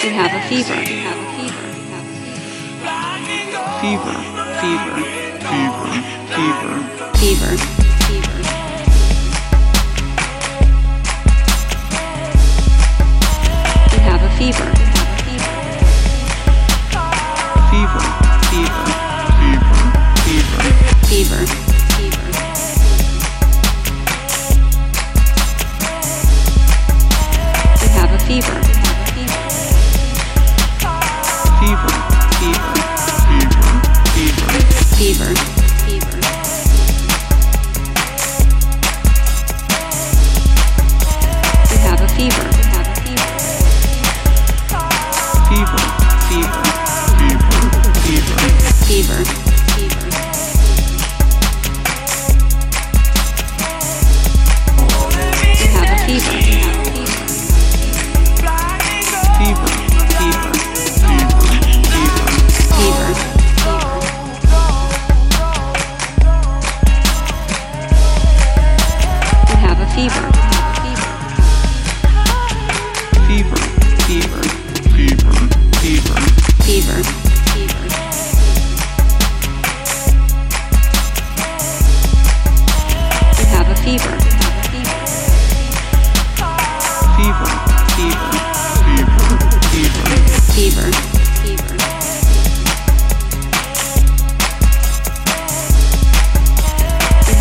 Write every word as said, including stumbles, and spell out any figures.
You have a fever. You have a fever. Fever, fever, fever, fever. Fever. Fever. You have a fever. You have a fever. Fever, fever, fever, fever. Fever. Fever. You have a fever. You have a fever. Fever, fever, fever, fever. Fever. Fever. You have a fever. You have a fever. Fever, fever, fever, fever. Fever. Fever. You have a fever. You have a fever. Fever, fever, fever, fever. Fever. You have a fever. You have a fever. Fever, fever, fever, fever. Fever. Fever. You have a fever. You have a fever. Fever, fever, fever, fever. Fever.